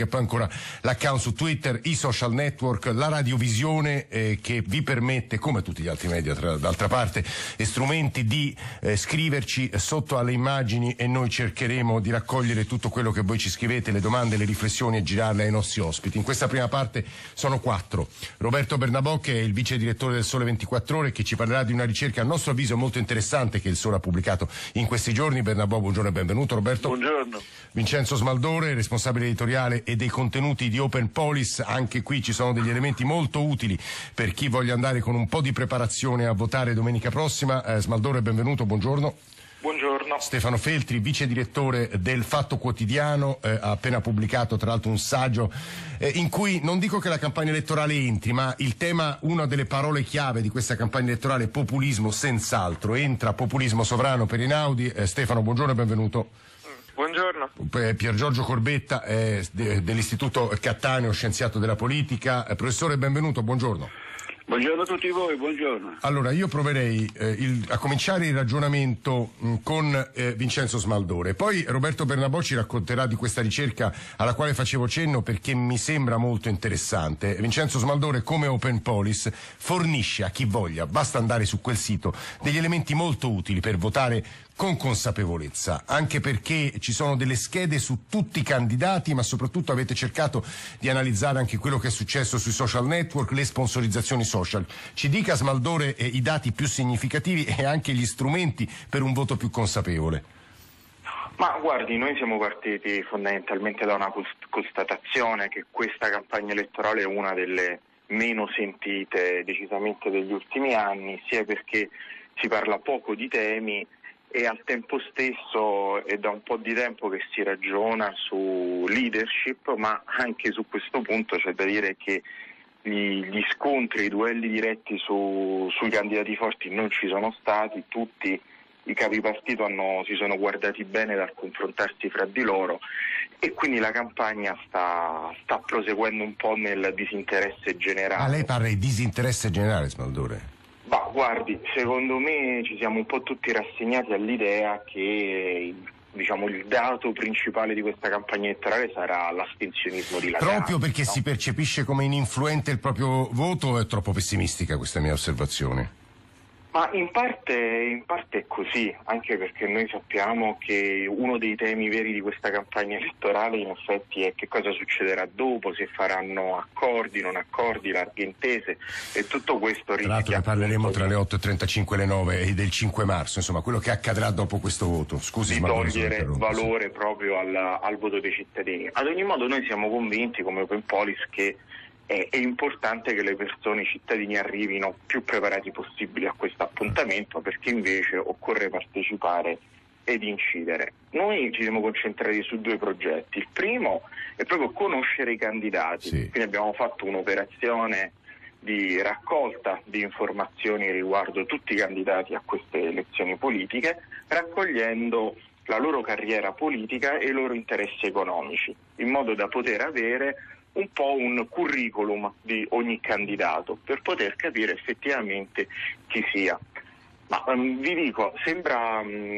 e poi ancora l'account su Twitter, i social network, la radiovisione che vi permette, come tutti gli altri media d'altra parte, strumenti di scriverci sotto alle immagini, e noi cercheremo di raccogliere tutto quello che voi ci scrivete, le domande, le riflessioni, e girarle ai nostri ospiti. In questa prima parte sono 4. Roberto Bernabò, che è il vice direttore del Sole 24 Ore, che ci parlerà di una ricerca a nostro avviso molto interessante che il Sole ha pubblicato in questi giorni. Bernabò, buongiorno e benvenuto. Roberto. Buongiorno. Vincenzo Smaldore, responsabile editoriale e dei contenuti di Open Polis. Anche qui ci sono degli elementi molto utili per chi voglia andare con un po' di preparazione a votare domenica prossima. Smaldore, benvenuto, buongiorno. Buongiorno. Stefano Feltri, vice direttore del Fatto Quotidiano, ha appena pubblicato tra l'altro un saggio in cui non dico che la campagna elettorale entri, ma il tema, una delle parole chiave di questa campagna elettorale, populismo, senz'altro. Entra populismo sovrano per Einaudi. Stefano, buongiorno e benvenuto. Buongiorno. Pier Giorgio Corbetta, dell'Istituto Cattaneo, scienziato della politica. Professore, benvenuto, buongiorno. Buongiorno a tutti voi, buongiorno. Allora, io proverei a cominciare il ragionamento con Vincenzo Smaldore. Poi Roberto Bernabò ci racconterà di questa ricerca alla quale facevo cenno, perché mi sembra molto interessante. Vincenzo Smaldore, come Open Polis, fornisce a chi voglia, basta andare su quel sito, degli elementi molto utili per votare con consapevolezza, anche perché ci sono delle schede su tutti i candidati, ma soprattutto avete cercato di analizzare anche quello che è successo sui social network, le sponsorizzazioni social. Ci dica, Smaldore, i dati più significativi e anche gli strumenti per un voto più consapevole. Ma guardi, noi siamo partiti fondamentalmente da una constatazione che questa campagna elettorale è una delle meno sentite decisamente degli ultimi anni, sia perché si parla poco di temi e al tempo stesso è da un po' di tempo che si ragiona su leadership, ma anche su questo punto c'è da dire che gli scontri, i duelli diretti sui candidati forti non ci sono stati. Tutti i capi partito si sono guardati bene dal confrontarsi fra di loro, e quindi la campagna sta proseguendo un po' nel disinteresse generale. Ah, lei parla di disinteresse generale, Smaldore? Ma guardi, secondo me ci siamo un po' tutti rassegnati all'idea che il dato principale di questa campagna elettorale sarà l'astensionismo dilatato. Proprio perché si percepisce come ininfluente il proprio voto, o è troppo pessimistica questa mia osservazione? Ma in parte è così, anche perché noi sappiamo che uno dei temi veri di questa campagna elettorale in effetti è che cosa succederà dopo, se faranno accordi, non accordi, larghe intese, e tutto questo rischia. Tra l'altro ne parleremo tra le 8.35 e le 9 del 5 marzo, insomma, quello che accadrà dopo questo voto. Scusi, di togliere valore proprio al voto dei cittadini. Ad ogni modo noi siamo convinti come Open Polis che è importante che le persone, i cittadini, arrivino più preparati possibili a questo appuntamento, perché invece occorre partecipare ed incidere. Noi ci siamo concentrati su 2 progetti. Il primo è proprio conoscere i candidati, sì. Quindi abbiamo fatto un'operazione di raccolta di informazioni riguardo tutti i candidati a queste elezioni politiche, raccogliendo la loro carriera politica e i loro interessi economici, in modo da poter avere un po' un curriculum di ogni candidato per poter capire effettivamente chi sia. Ma vi dico, sembra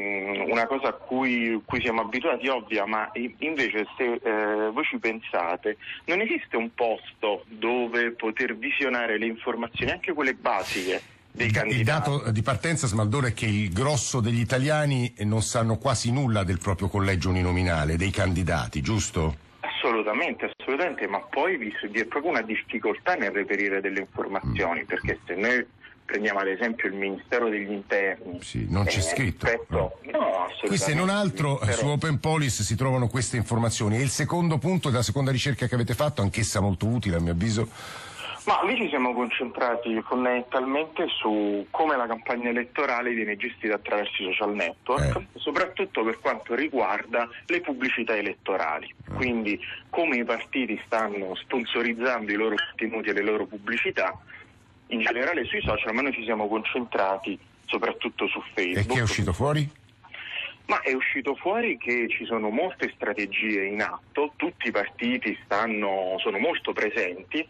una cosa a cui siamo abituati, ovvia, ma invece se voi ci pensate, non esiste un posto dove poter visionare le informazioni, anche quelle basiche, dei candidati. Il dato di partenza, Smaldore, è che il grosso degli italiani non sanno quasi nulla del proprio collegio uninominale, dei candidati, giusto? Assolutamente, ma poi vi è proprio una difficoltà nel reperire delle informazioni, perché se noi prendiamo ad esempio il Ministero degli Interni, sì, non c'è scritto. No, assolutamente. Qui, se non altro, su Open Polis si trovano queste informazioni. E il secondo punto della seconda ricerca che avete fatto, anch'essa molto utile a mio avviso. Ma lì ci siamo concentrati fondamentalmente su come la campagna elettorale viene gestita attraverso i social network, soprattutto per quanto riguarda le pubblicità elettorali. Quindi come i partiti stanno sponsorizzando i loro contenuti e le loro pubblicità, in generale sui social, ma noi ci siamo concentrati soprattutto su Facebook. E che è uscito fuori? Ma è uscito fuori che ci sono molte strategie in atto, tutti i partiti sono molto presenti,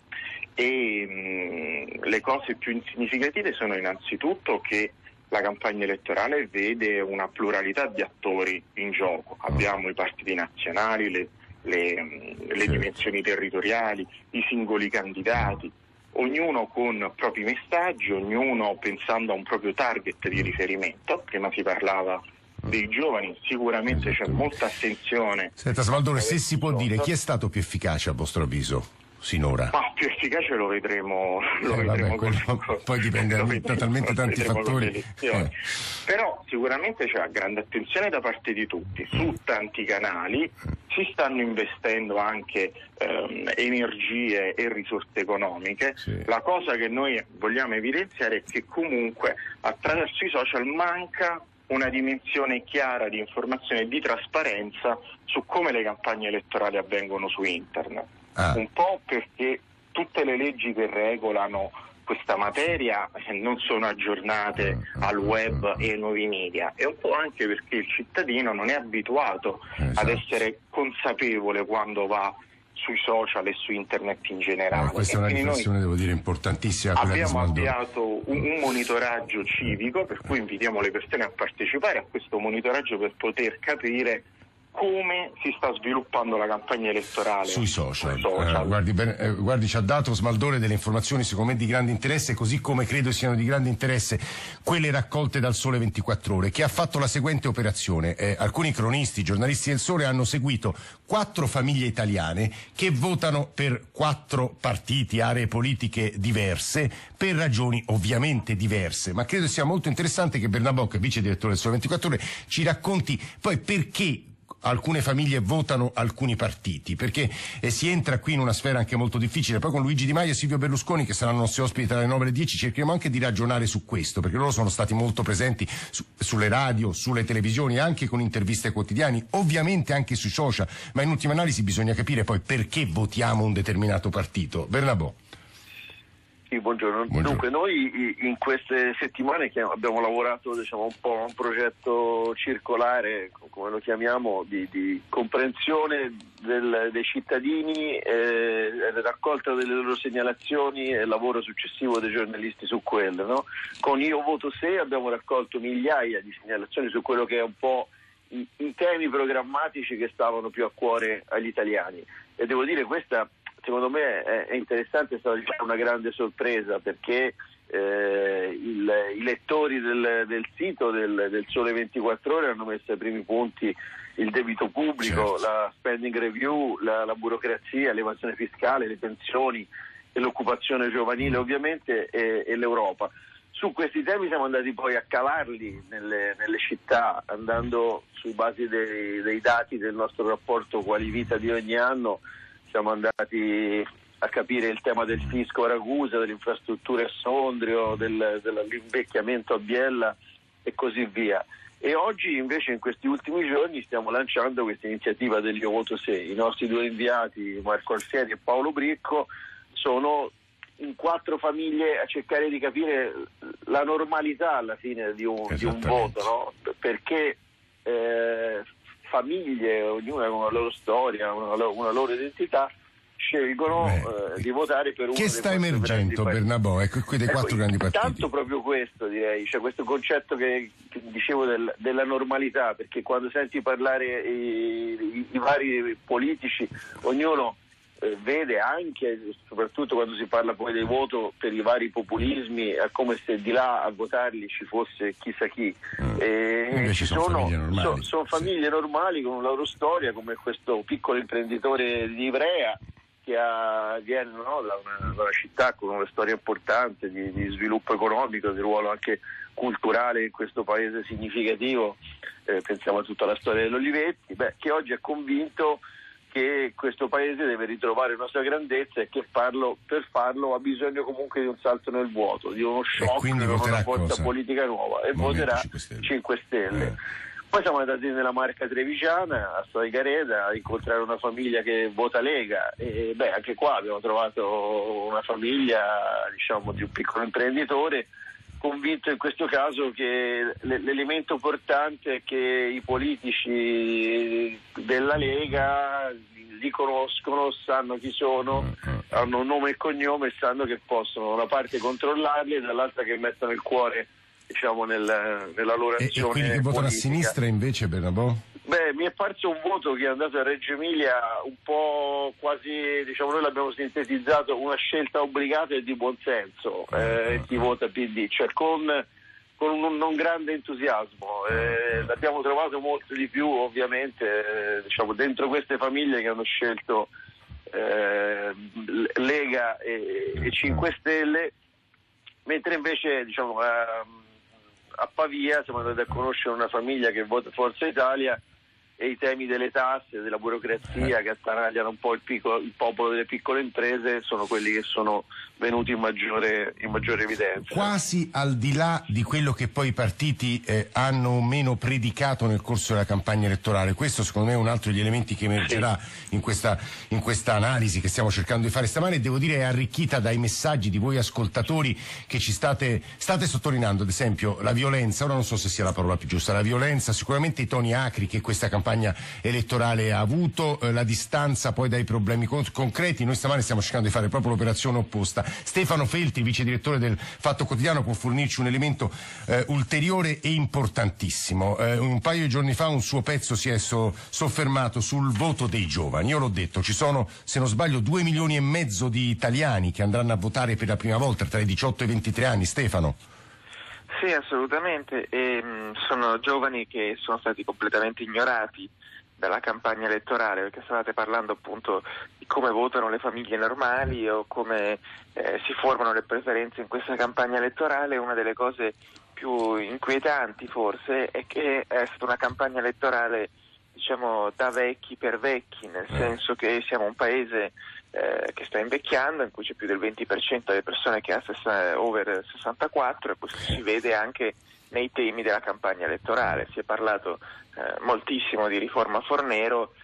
e le cose più significative sono innanzitutto che la campagna elettorale vede una pluralità di attori in gioco. Abbiamo i partiti nazionali, le le dimensioni territoriali, i singoli candidati, ognuno con propri messaggi, ognuno pensando a un proprio target di riferimento. Prima si parlava dei giovani, sicuramente c'è molta attenzione. Senta Smaldore, se si può dire, chi è stato più efficace a vostro avviso sinora? Ma più efficace lo vedremo poi dipende da talmente tanti fattori. Però sicuramente c'è grande attenzione da parte di tutti, su tanti canali si stanno investendo anche energie e risorse economiche. Sì. La cosa che noi vogliamo evidenziare è che comunque attraverso i social manca una dimensione chiara di informazione e di trasparenza su come le campagne elettorali avvengono su internet. Un po' perché tutte le leggi che regolano questa materia non sono aggiornate al web e ai nuovi media, e un po' anche perché il cittadino non è abituato ad essere consapevole quando va sui social e su internet in generale. Questa è una riflessione, devo dire, importantissima. Abbiamo avviato un monitoraggio civico, per cui invitiamo le persone a partecipare a questo monitoraggio per poter capire come si sta sviluppando la campagna elettorale sui social. Guardi, ci ha dato Smaldore delle informazioni secondo me di grande interesse, così come credo siano di grande interesse quelle raccolte dal Sole 24 Ore, che ha fatto la seguente operazione. Alcuni cronisti, giornalisti del Sole hanno seguito 4 famiglie italiane che votano per 4 partiti, aree politiche diverse, per ragioni ovviamente diverse, ma credo sia molto interessante che Bernabò, che è vice direttore del Sole 24 Ore, ci racconti poi perché alcune famiglie votano alcuni partiti, perché si entra qui in una sfera anche molto difficile. Poi con Luigi Di Maio e Silvio Berlusconi, che saranno nostri ospiti dalle 9 alle 10, cercheremo anche di ragionare su questo, perché loro sono stati molto presenti sulle radio, sulle televisioni, anche con interviste quotidiane, ovviamente anche sui social, ma in ultima analisi bisogna capire poi perché votiamo un determinato partito. Bernabò. Sì, buongiorno. Dunque, noi in queste settimane che abbiamo lavorato, diciamo, un po' a un progetto circolare, come lo chiamiamo, di comprensione dei cittadini, raccolta delle loro segnalazioni e lavoro successivo dei giornalisti su quelle, no? Con Io Voto Se abbiamo raccolto migliaia di segnalazioni su quello che è un po' i temi programmatici che stavano più a cuore agli italiani, e devo dire questa secondo me è interessante, è stata una grande sorpresa, perché i lettori del sito del Sole 24 Ore hanno messo ai primi punti il debito pubblico, certo, la spending review, la burocrazia, l'evasione fiscale, le pensioni e l'occupazione giovanile ovviamente, e l'Europa. Su questi temi siamo andati poi a cavarli nelle città, andando su base dei dati del nostro rapporto Quali Vita di ogni anno. Siamo andati a capire il tema del fisco a Ragusa, delle infrastrutture a Sondrio, dell'invecchiamento a Biella e così via. E oggi invece, in questi ultimi giorni, stiamo lanciando questa iniziativa dell'Io Voto Se. I nostri 2 inviati, Marco Alfieri e Paolo Bricco, sono in 4 famiglie a cercare di capire la normalità alla fine di un voto, no? Perché famiglie, ognuna con una loro storia, una loro identità, scelgono di votare per uno. Che sta emergendo, Bernabò? Ecco, qui dei 4 grandi partiti. Tanto proprio questo, direi, cioè questo concetto che dicevo della normalità, perché quando senti parlare i vari politici, ognuno vede anche, soprattutto quando si parla poi del voto per i vari populismi, è come se di là a votarli ci fosse chissà chi. Invece sono famiglie normali con una loro storia, come questo piccolo imprenditore di Ivrea che viene da una città con una storia importante di sviluppo economico, di ruolo anche culturale in questo paese significativo. Pensiamo a tutta la storia dell'Olivetti, che oggi è convinto che questo paese deve ritrovare una sua grandezza e che per farlo ha bisogno comunque di un salto nel vuoto, di uno shock, di una forza politica nuova, e voterà 5 Stelle. Poi siamo andati nella Marca Trevigiana, a Stoicareda, a incontrare una famiglia che vota Lega, e anche qua abbiamo trovato una famiglia, diciamo, di un piccolo imprenditore convinto in questo caso che l'elemento portante è che i politici della Lega li conoscono, sanno chi sono, hanno un nome e cognome e sanno che possono da una parte controllarli e dall'altra che mettono il cuore, diciamo, nella loro azione. E quelli che votano a sinistra invece, Bernabò? Beh, mi è parso un voto che è andato a Reggio Emilia un po' quasi, diciamo, noi l'abbiamo sintetizzato, una scelta obbligata e di buonsenso, chi vota PD, cioè con un non grande entusiasmo. L'abbiamo trovato molto di più, ovviamente, diciamo, dentro queste famiglie che hanno scelto Lega e 5 Stelle, mentre invece, diciamo, a Pavia siamo andati a conoscere una famiglia che vota Forza Italia, e i temi delle tasse, della burocrazia che attanagliano un po' il popolo delle piccole imprese sono quelli che sono venuti in maggiore evidenza. Quasi al di là di quello che poi i partiti hanno o meno predicato nel corso della campagna elettorale, questo secondo me è un altro degli elementi che emergerà in questa analisi che stiamo cercando di fare stamane, e devo dire è arricchita dai messaggi di voi ascoltatori che ci state sottolineando, ad esempio la violenza, ora non so se sia la parola più giusta, la violenza, sicuramente i toni acri che questa campagna elettorale ha avuto, la distanza poi dai problemi concreti. Noi stamane stiamo cercando di fare proprio l'operazione opposta. Stefano Feltri, vice direttore del Fatto Quotidiano, può fornirci un elemento ulteriore e importantissimo. Un paio di giorni fa un suo pezzo si è soffermato sul voto dei giovani. Io l'ho detto, ci sono, se non sbaglio, 2,5 milioni di italiani che andranno a votare per la prima volta tra i 18 e i 23 anni. Stefano? Sì, assolutamente, e sono giovani che sono stati completamente ignorati dalla campagna elettorale, perché stavate parlando appunto di come votano le famiglie normali o come si formano le preferenze in questa campagna elettorale. Una delle cose più inquietanti forse è che è stata una campagna elettorale, diciamo, da vecchi per vecchi, nel senso che siamo un paese che sta invecchiando, in cui c'è più del 20% delle persone che ha over 64, e questo si vede anche nei temi della campagna elettorale. Si è parlato moltissimo di riforma Fornero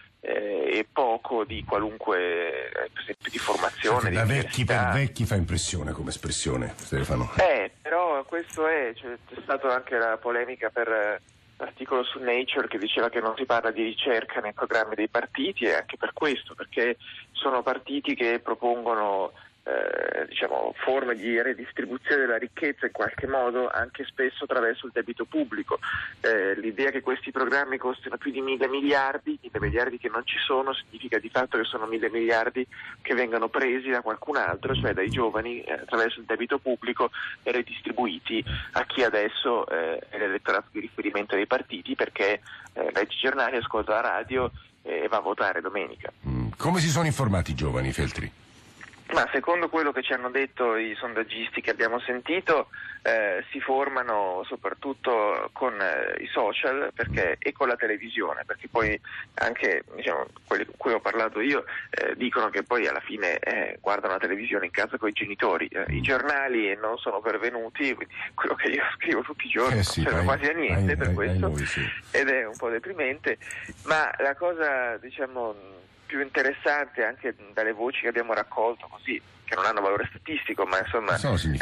e poco di qualunque, per esempio, di formazione. Da vecchi per vecchi fa impressione come espressione, Stefano. Però questo c'è stata anche la polemica per l'articolo su Nature che diceva che non si parla di ricerca nei programmi dei partiti, e anche per questo, perché sono partiti che propongono diciamo, forme di redistribuzione della ricchezza in qualche modo, anche spesso attraverso il debito pubblico. L'idea che questi programmi costino più di 1.000 miliardi che non ci sono, significa di fatto che sono 1.000 miliardi che vengono presi da qualcun altro, cioè dai giovani, attraverso il debito pubblico, e redistribuiti a chi adesso è l'elettorato di riferimento dei partiti, perché legge i giornali, ascolta la radio e va a votare domenica. Come si sono informati i giovani, Feltri? Ma secondo quello che ci hanno detto i sondaggisti che abbiamo sentito, si formano soprattutto con i social e con la televisione, perché poi anche, diciamo, quelli con cui ho parlato io dicono che poi alla fine guardano la televisione in casa con i genitori. I giornali non sono pervenuti, quindi quello che io scrivo tutti i giorni non serve quasi a niente per questo, ed è un po' deprimente. Ma la cosa, diciamo, più interessante anche dalle voci che abbiamo raccolto, così, che non hanno valore statistico, ma insomma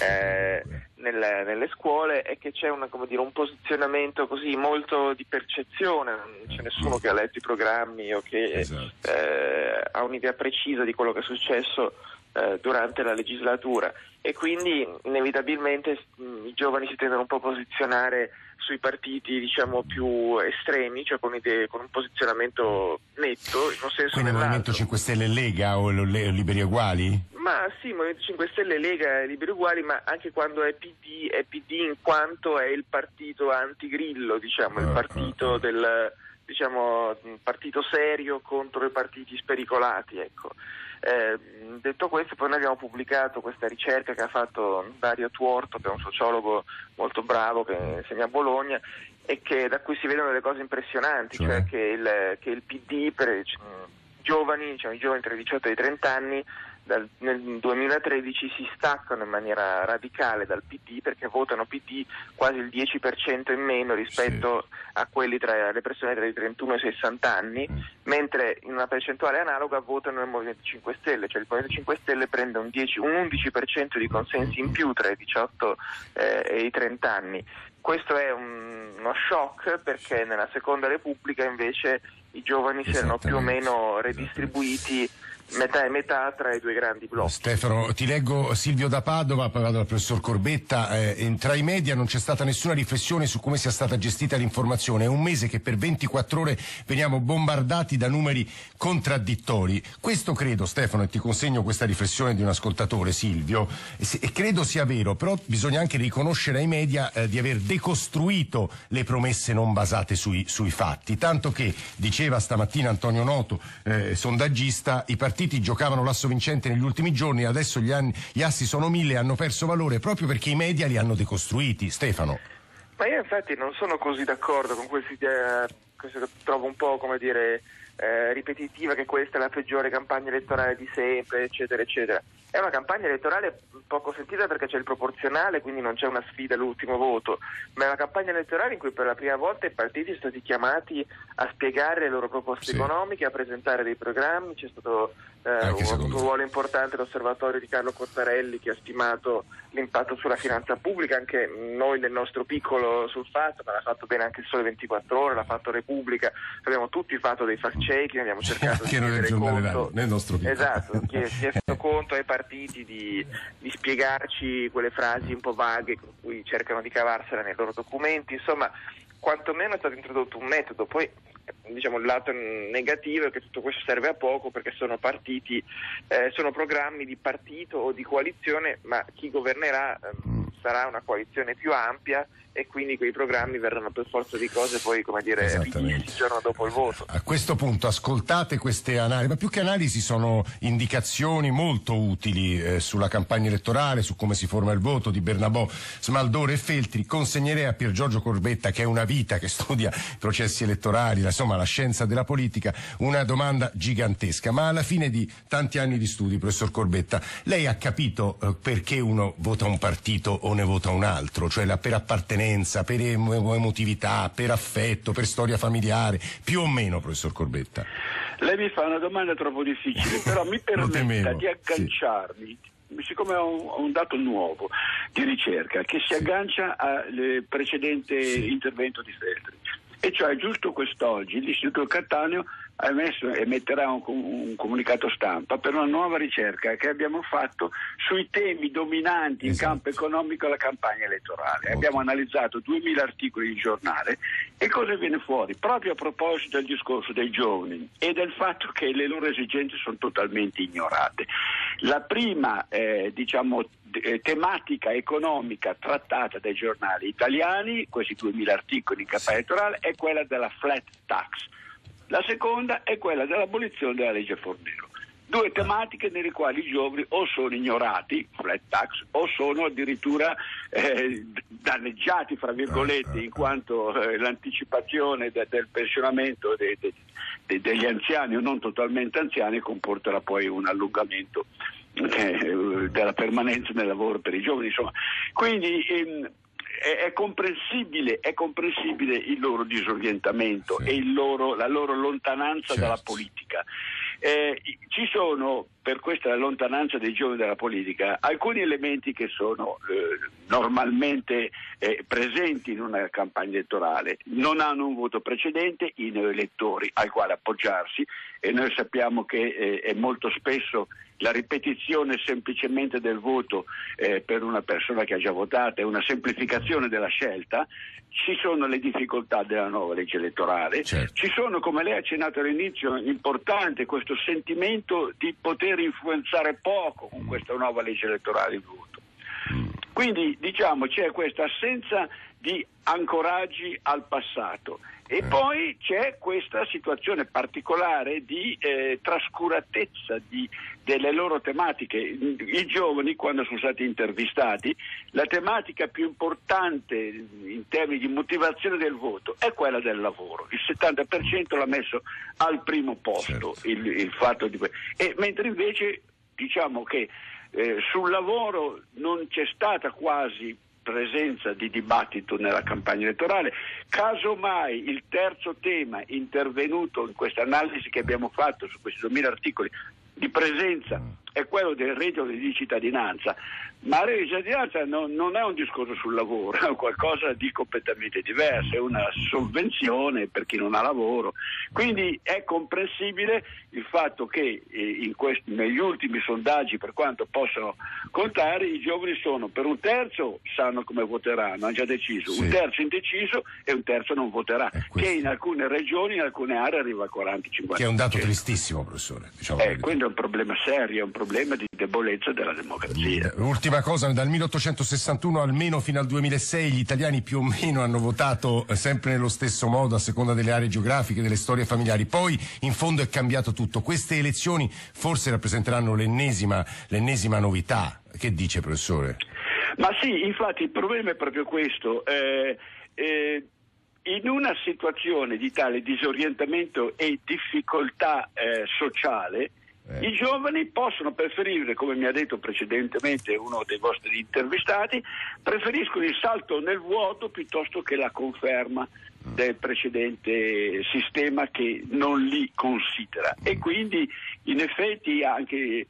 nelle scuole, è che c'è un posizionamento così molto di percezione. Non c'è nessuno che ha letto i programmi o che ha un'idea precisa di quello che è successo durante la legislatura, e quindi inevitabilmente i giovani si tendono un po' a posizionare sui partiti, diciamo, più estremi, cioè con un posizionamento netto, in un senso. Quindi il Movimento 5 Stelle, Lega o Liberi e Uguali? Ma sì, Movimento 5 Stelle, Lega e Liberi e Uguali, ma anche quando è PD in quanto è il partito antigrillo, diciamo, il partito del, diciamo, partito serio contro i partiti spericolati, ecco. Detto questo, poi noi abbiamo pubblicato questa ricerca che ha fatto Dario Tuorto, che è un sociologo molto bravo che insegna a Bologna, e da cui si vedono delle cose impressionanti, cioè che il PD per i giovani tra i 18 e i 30 anni nel 2013 si staccano in maniera radicale dal PD, perché votano PD quasi il 10% in meno rispetto a quelli tra le persone tra i 31 e i 60 anni, mentre in una percentuale analoga votano il Movimento 5 Stelle, cioè il Movimento 5 Stelle prende un 11% di consensi in più tra i 18 e i 30 anni. Questo è uno shock, perché nella Seconda Repubblica invece i giovani si erano più o meno redistribuiti metà e metà tra i due grandi blocchi. Stefano, ti leggo Silvio da Padova, poi vado dal professor Corbetta. Tra i media non c'è stata nessuna riflessione su come sia stata gestita l'informazione. È un mese che per 24 ore veniamo bombardati da numeri contraddittori. Questo credo, Stefano, e ti consegno questa riflessione di un ascoltatore, Silvio, e credo sia vero, però bisogna anche riconoscere ai media di aver decostruito le promesse non basate sui fatti. Tanto che, diceva stamattina Antonio Noto, sondaggista, i partiti giocavano l'asso vincente negli ultimi giorni, adesso gli assi sono 1000 e hanno perso valore proprio perché i media li hanno decostruiti. Stefano. Ma io infatti non sono così d'accordo con questa idea, che trovo un po', come dire, ripetitiva, che questa è la peggiore campagna elettorale di sempre, eccetera, eccetera. È una campagna elettorale poco sentita perché c'è il proporzionale, quindi non c'è una sfida all'ultimo voto, ma è una campagna elettorale in cui per la prima volta i partiti sono stati chiamati a spiegare le loro proposte economiche, a presentare dei programmi. C'è stato un ruolo importante l'osservatorio di Carlo Cottarelli, che ha stimato l'impatto sulla finanza pubblica, anche noi nel nostro piccolo sul fatto, ma l'ha fatto bene anche il Sole 24 Ore, l'ha fatto Repubblica, abbiamo tutti fatto dei fact checking, abbiamo cercato di chiedere conto, nel nostro piccolo. Esatto, chiesto conto ai partiti di spiegarci quelle frasi un po' vaghe con cui cercano di cavarsela nei loro documenti. Insomma, quantomeno è stato introdotto un metodo. Poi, diciamo, il lato negativo è che tutto questo serve a poco, perché sono partiti, sono programmi di partito o di coalizione, ma chi governerà sarà una coalizione più ampia, e quindi quei programmi verranno per forza di cose poi, come dire, rivisti il giorno dopo il voto. A questo punto ascoltate queste analisi, ma più che analisi sono indicazioni molto utili sulla campagna elettorale, su come si forma il voto, di Bernabò, Smaldore e Feltri. Consegnerei a Pier Giorgio Corbetta, che è una vita che studia i processi elettorali, insomma la scienza della politica, una domanda gigantesca. Ma alla fine di tanti anni di studi, professor Corbetta, lei ha capito perché uno vota un partito o ne vota un altro? Cioè per appartenenza, per emotività, per affetto, per storia familiare, più o meno, professor Corbetta? Lei mi fa una domanda troppo difficile, però mi permetta di agganciarmi, siccome ho un dato nuovo di ricerca che si aggancia al precedente intervento di Feltri, e cioè giusto quest'oggi l'Istituto Cattaneo emetterà un comunicato stampa per una nuova ricerca che abbiamo fatto sui temi dominanti in campo economico alla campagna elettorale. Abbiamo analizzato 2000 articoli di giornale, e cosa viene fuori? Proprio a proposito del discorso dei giovani e del fatto che le loro esigenze sono totalmente ignorate. La prima tematica economica trattata dai giornali italiani, questi 2000 articoli in campagna elettorale, è quella della flat tax. La seconda è quella dell'abolizione della legge Fornero. Due tematiche nelle quali i giovani o sono ignorati, flat tax, o sono addirittura danneggiati, fra virgolette, in quanto l'anticipazione del pensionamento degli anziani o non totalmente anziani comporterà poi un allungamento della permanenza nel lavoro per i giovani. Insomma, quindi è comprensibile il loro disorientamento e la loro lontananza dalla politica. Ci sono, per questa lontananza dei giovani dalla politica, alcuni elementi che sono normalmente presenti in una campagna elettorale. Non hanno un voto precedente, i neoelettori al quale appoggiarsi, e noi sappiamo che è molto spesso la ripetizione semplicemente del voto per una persona che ha già votato è una semplificazione della scelta. Ci sono le difficoltà della nuova legge elettorale, ci sono, come lei ha accennato all'inizio, importante questo sentimento di poter influenzare poco con questa nuova legge elettorale il voto. Quindi diciamo c'è questa assenza di ancoraggi al passato, e poi c'è questa situazione particolare di trascuratezza delle loro tematiche. I giovani, quando sono stati intervistati, la tematica più importante in termini di motivazione del voto è quella del lavoro. Il 70% l'ha messo al primo posto, il fatto di e mentre invece diciamo che sul lavoro non c'è stata quasi presenza di dibattito nella campagna elettorale. Casomai il terzo tema intervenuto in questa analisi che abbiamo fatto su questi 2000 articoli di presenza è quello del reddito di cittadinanza. Ma il reddito di cittadinanza non è un discorso sul lavoro, è qualcosa di completamente diverso, è una sovvenzione per chi non ha lavoro. Quindi è comprensibile il fatto che negli ultimi sondaggi, per quanto possano contare, i giovani sono per un terzo sanno come voteranno, hanno già deciso, un terzo indeciso e un terzo non voterà, che in alcune regioni, in alcune aree arriva al 40-50%. Che è un dato tristissimo, professore. Diciamo quello è un problema serio, è un problema di debolezza della democrazia. Ultima cosa, dal 1861 almeno fino al 2006 gli italiani più o meno hanno votato sempre nello stesso modo a seconda delle aree geografiche, delle storie familiari. Poi in fondo è cambiato tutto. Queste elezioni forse rappresenteranno l'ennesima novità. Che dice, professore? Ma sì, infatti il problema è proprio questo. In una situazione di tale disorientamento e difficoltà sociale, i giovani possono preferire, come mi ha detto precedentemente uno dei vostri intervistati, preferiscono il salto nel vuoto piuttosto che la conferma del precedente sistema che non li considera. E quindi in effetti anche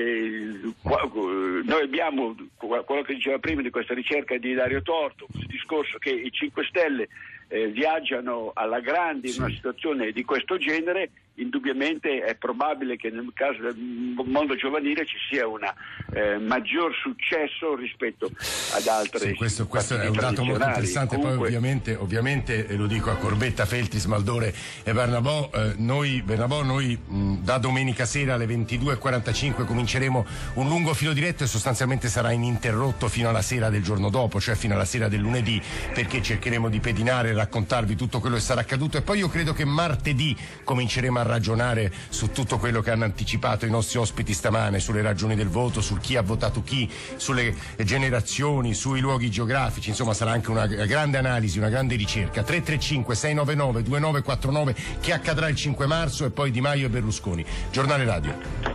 noi abbiamo quello che diceva prima di questa ricerca di Dario Torto, il discorso che i 5 Stelle viaggiano alla grande in una situazione di questo genere. Indubbiamente è probabile che nel caso del mondo giovanile ci sia un maggior successo rispetto ad altre. Questo è un dato molto interessante. Comunque, poi ovviamente lo dico a Corbetta, Feltri, Smaldore e Bernabò, noi da domenica sera alle 22:45 cominceremo un lungo filo diretto e sostanzialmente sarà ininterrotto fino alla sera del giorno dopo, cioè fino alla sera del lunedì, perché cercheremo di pedinare e raccontarvi tutto quello che sarà accaduto, e poi io credo che martedì cominceremo a ragionare su tutto quello che hanno anticipato i nostri ospiti stamane, sulle ragioni del voto, su chi ha votato chi, sulle generazioni, sui luoghi geografici. Insomma, sarà anche una grande analisi, una grande ricerca. 335-699-2949, che accadrà il 5 marzo, e poi Di Maio e Berlusconi. Giornale Radio.